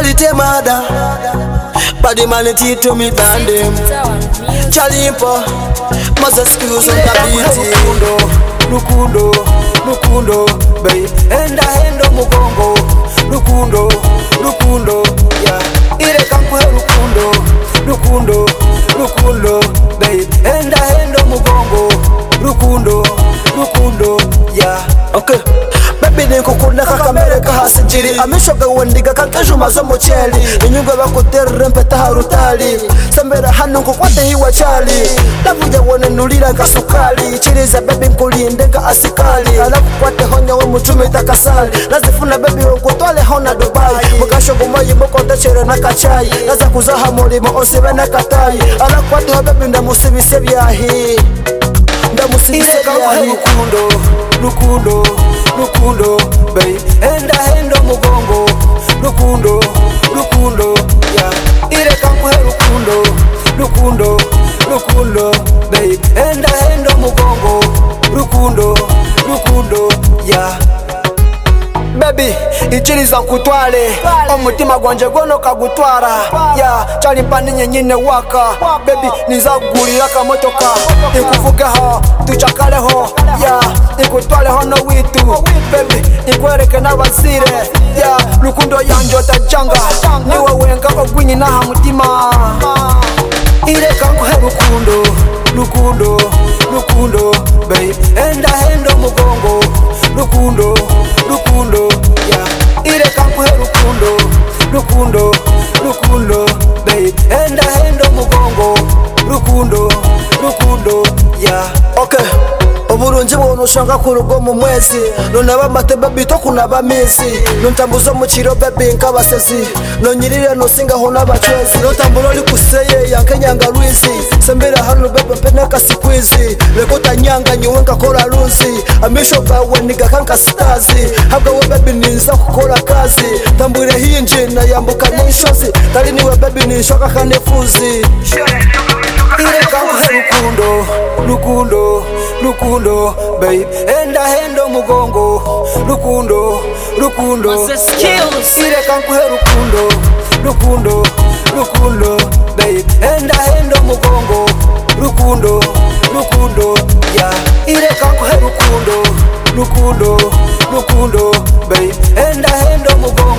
Purity mother, body man to me than them. Chalimpo, must excuse on the Lukundo, Lukundo, babe. Enda hendo mugongo, Lukundo, yeah. Ire kankwe Lukundo, babe. Enda hendo mugongo, Lukundo, yeah. Okay. Baby nikukunda kakamere kahasijiri amishoga wendiga kankajuma zo mucheli inyunga bakoterre mpeta harutali sembera hano nkukwate hiwa chali lavuja wone nulira kasukali chiriza baby nkulinde nga asikali alakukwate honya we mutume takasali nazifuna baby ukutwale hona Dubai mukashogo mayi mukonda chere na kachai naza kuzaha mulimo osibe na katai alakukwate ho baby ndamusibise byahi Lukundo, babe. Enda hendo mugongo, Lukundo, yeah. Ire kankwe Lukundo, babe. Enda hendo mugongo, Lukundo, yeah. Baby, ichiriza nkutwale omutima gwanje gwono kagutwara ya chalimpani nyenyine waka baby nizagulira kamotoka ikuvugeho tuchakaleho ya ikutwaleho no witu baby ikwereke n'abasire ya Lukundo yanje otajanga niwe wenga ogwinyi naha mutima ire kankuhe Lukundo, babe. Enda hendo mugongo, Lukundo, yeah. Ire kankwe Lukundo, babe. Enda hendo mugongo, Lukundo, yeah. Okay. Oburunji bono shanga kurugo mu mwezi nonaba mate baby to kunaba misi nontambuza mu kiro baby nkabasezi nonyirire no singa hona bachezi notambulo likuseye yankenya Luizi sembera hano baby pena kasikwizi lekota nyanga nyiwenga kola luzi amisho bawe niga kanka stazi habwa we baby ninza kukola kazi tambure hinje na yambuka nishozi tali niwe baby nishoka kanefuzi ire kanku Lukundo, babe. Enda hendo mugongo, Lukundo, ire kanku Lukundo, babe. Enda hendo mugongo, Lukundo, yeah. Ire kanku Lukundo, babe. Enda hendo mugongo.